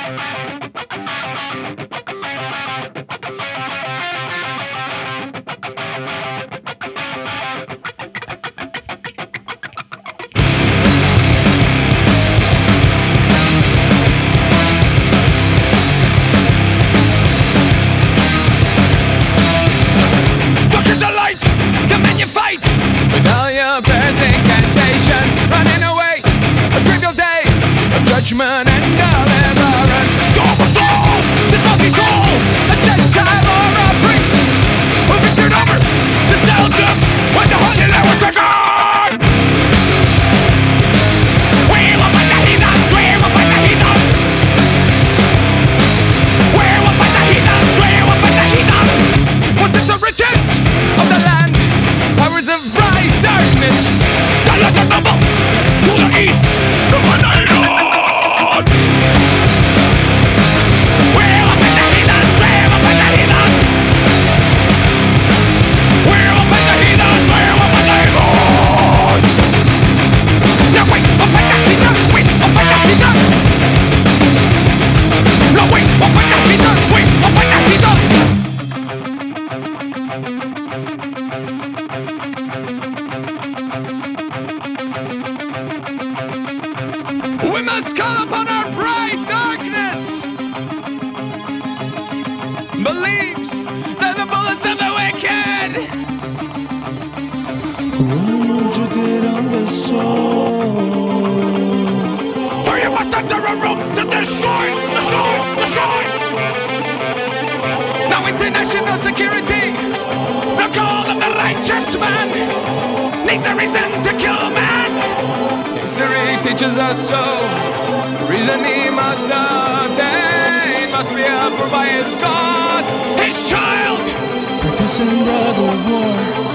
Judgment and deliverance. Door for soul, this monkey soul, a Gentile or a priest, who victored over the Celtics when the Holy Land was taken. We will fight the heathens, we will fight the heathens. We will fight the heathens, we will fight the heathens. What's it the riches of the land? Powers of bright darkness. The land of noble to the east, to the night. We must call upon our bright darkness. Beliefs that the bullets of the wicked. One was written on the soul. For you must enter a room to destroy, destroy, destroy. Now international security, the call of the righteous man, needs a reason to kill man. History teaches us so. The reason he must obtain must be approved by his God, his child. Partisan brother of war.